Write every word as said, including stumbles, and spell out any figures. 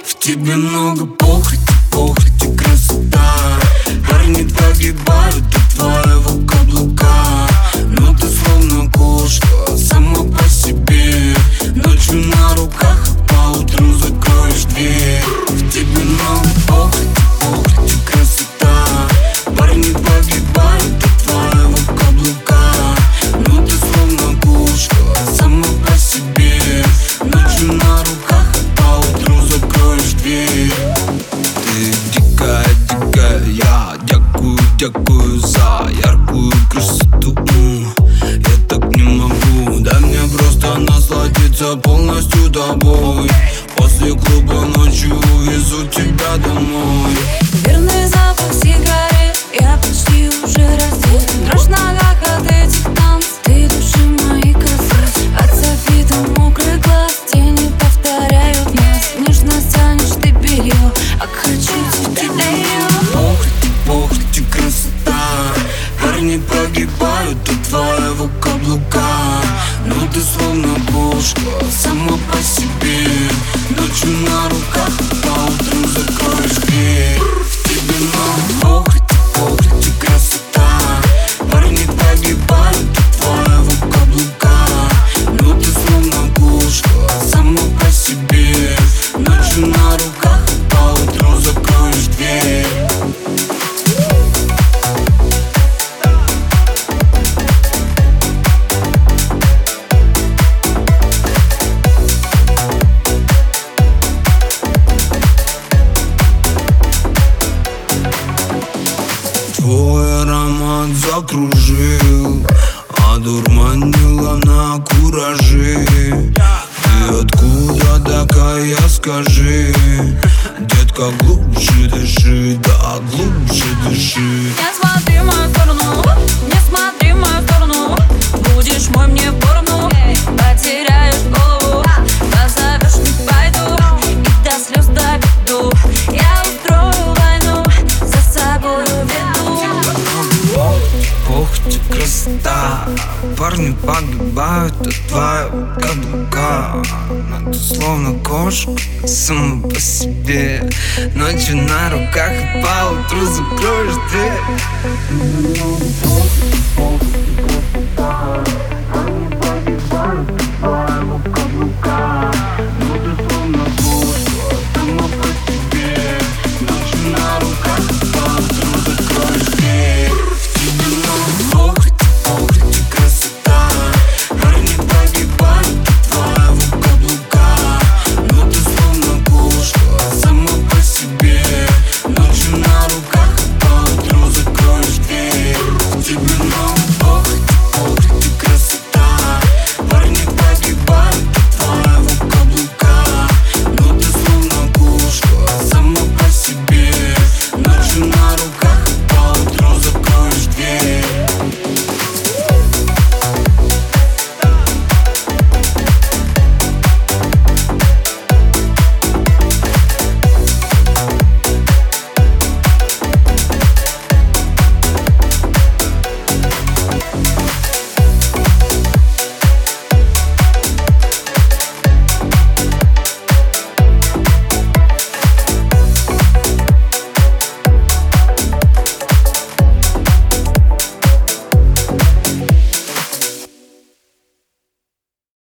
В тебе много похоти, похоти, красота. Парни погибают от твоего каблука. Но ты словно кошка, сама по себе. Ночью на руках, а поутру закроешь дверь. В тебе много похоти, похоти, красота. Парни погибают от твоего каблука. Но ты словно кошка, сама по себе. Ночью на руках, а поутру закроешь дверь. Ты дикая, дикая, я дякую, дякую за яркую красоту. Я так не могу, дай мне просто насладиться полностью тобой. После клуба ночью увезу тебя домой. Верный запах сигарет, я почти уже раздет. Дрожь в ногах от этих танцев, ты души мои красы. От софита мокрый глаз, тени повторяют нас. Нежно тянешь ты белье, а хочу тебя. Похоти, похоти, красота. Парни погибают от твоего каблука. Но ты словно кошка, сама по себе. Ночью на руках, а поутру закроешь дверь. В тебе много похоти, похоти, красота. Парни погибают от твоего каблука. Но ты словно кошка, сама по себе. Ночью на руках, а поутру закроешь дверь. Твой аромат закружил, одурманила на кураже. Ты откуда такая, скажи? Детка, глубже дыши, да глубже дыши. Не смотри в мою сторону, не смотри в мою сторону. Будешь мой, мне поровну, потеряешь голову. Позовешь, не пойду, и до слез доведу. Я устрою войну, за собой веду. Похоти, красота. Парни погибают от твоего каблука. Но ты словно кошка, сама по себе. Ночью на руках, и поутру закроешь дверь.